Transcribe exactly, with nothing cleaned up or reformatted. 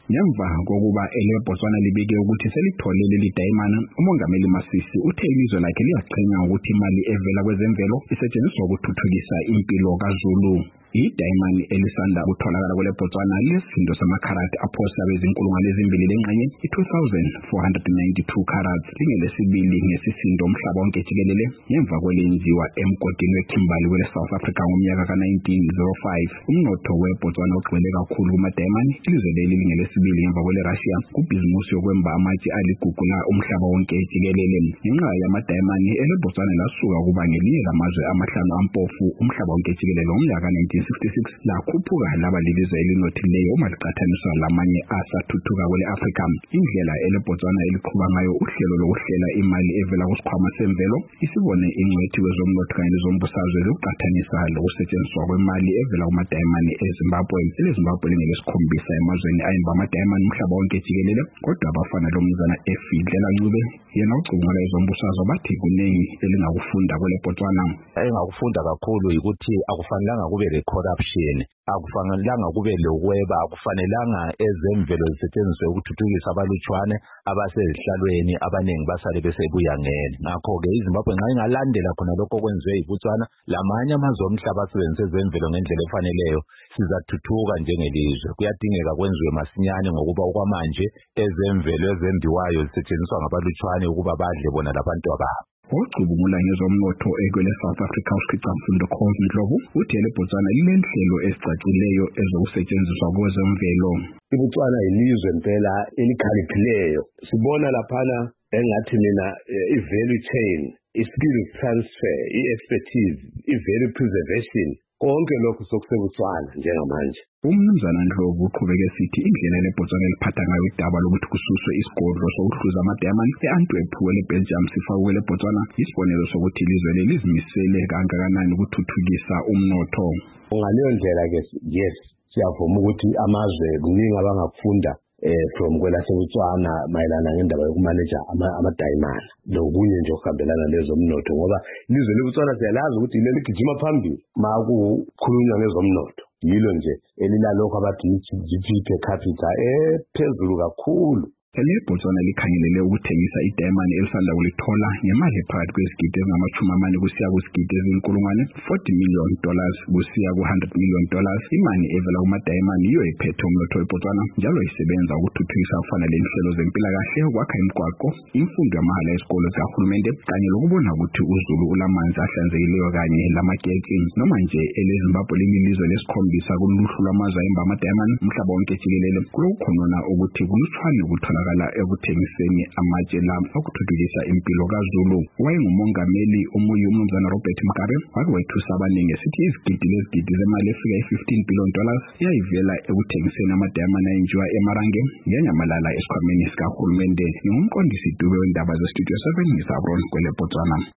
Ngemva kokuba ele Botswana libike ukuthi selitholele lidayimana, uMongameli Masisi uthe ilizwe lakhe liyaqhenya ukuthi imali evela kwezemvelo isetshenziswa ukuthuthukisa impilo kaZulu. Idayimani elisanda kutholakala kule Botswana lesindo samakharati aphosa bezinkulungwane ezimbili lengxenye i-two thousand four hundred ninety-two carats lingelesibili ngesisindo umhlaba wonke jikelele ngemva kwelenziwa emgodini weKimberley kwele South Africa ngomnyaka ka nineteen oh five. Umnotho weBotswana ugxile kakhulu kumadayimani, ilizwe leli lingelesibili ngemva kwele Russia kubhizimusi yokwemba amatshe aligugu la umhlaba wonke jikelele. Ngenxa yamadayimani ele Botswana lasuka kuba ngelinye lamazwe amahlanu ampofu umhlaba wonke jikelele ngomnyaka nineteen sixty-six lakhuphuka laba lilizwe elinothileyo uma liqhathaniswa lamanye asathuthuka kwele Africa. Indlela ele Botswana eliqhuba ngayo uhlelo lokuhlela imali evela kusikhwama semvelo isibone ingcwethi kwezomnotho kanye lezombusazwe lokuqhathanisa lokusetshenziswa kwemali evela kumadayimani eZimbabwe. EZimbabwe lingesikhombisa emazweni ayimba amadayimani umhlaba wonke jikelele, kodwa abafana lomnumzana Efidlela Ncube yena ucubungula ezombusazwe bathi kuningi elingakufunda kwele Botswana. Engakufunda kakhulu ukuthi akufanelanga kube le corruption, akufanelanga kube lokweba, akufanelanga ezemvelo zisetshenziswe ukuthuthukisa abalutshwane abasezihlalweni abaningi basale besebuya ngene. Ngakho-ke iZimbabwe nxa ingalandela khona lokho okwenziwe yiBotswana lamanye amazwe omhlaba asebenzise ezemvelo ngendlela efaneleyo, sizathuthuka njengelizwe. Kuyadingeka kwenziwe masinyane ngokuba okwamanje ezemvelo ezembiwayo zisetshenziswa ngabalutshwane ukuba badle bona labantu babo. Ocubungula ngezomnotho ekwele South Africa uSiqamfundo Khosi Ndlovu uthi ele Botswana lilenhlelo ezicacileyo ezokusetshenziswa kwezemvelo. iBotswana yilizwe impela elikhaliphileyo. Sibona laphana engathi mina i-value chain, i-skill transfer, i-expertise, i-value preservation, konke lokhu sokuseBotswana njengamanje. Umnumzana Ndlovu uqhubeke esithi indlela le Botswana eliphatha ngayo idaba lokuthi kususwe isigodlo sokuhluza amadayimani e-Antwerp kwele Belgium sifakwe kwele Botswana isibonelo sokuthi ilizwe leli lizimisele kangakanani ukuthuthukisa umnotho. Ngaleyo ndlela ke yes siyavuma ukuthi amazwe kuningi abangakufunda eh from kwelaseBotswana mayelana ngendaba yokumanage amadayimani lokunye nje okuhambelana lezomnotho, ngoba ilizwe leBotswana siyalazi ukuthi ile ligijima phambili makukhulunywa ngezomnotho. Yilo nje elilalokho abathi G D P per capita ephezulu kakhulu. Ele Botswana likhangelele ukuthengisa idayimani elisanda kulithola ngemali ephakathi kwezigidi ezingamashumi amane kusiya kuzigidi ezinkulungwane forty million dollars kusiya ku one hundred million dollars. Imali evela kumadayimani iyo iphethe umnotho weBotswana njalo isebenza ukuthuthukisa kufanele inhlelo zempilakahle, ukwakha imigwaqo, imfundo yamahala esikole zikahulumende kanye lokubona ukuthi uZulu ulamanzi ahlanzekileyo kanye lamagetsi. Noma nje ele Zimbabwe lilizwe lesikhombisa kuluhlu lwamazwe ayimba amadayimani umhlaba wonke jikelele, kulokukhonona ukuthi kulutshwane ukuthola ekuthengiseni amatshe la okuthuthukisa impilo kaZulu. Wayengumongameli omuye umnumzana Robert Mugabe wake wethusa abaningi esithi izigidi lezigidi zemali efika i-fifteen billion dollars yayivela ekuthengiseni amadayimani ayenziwa eMarange ngenyamalala esikhwameni sikahulumende. Ngumqondisi dube wendaba ze-Studio seven ngisabron kwele Botswana.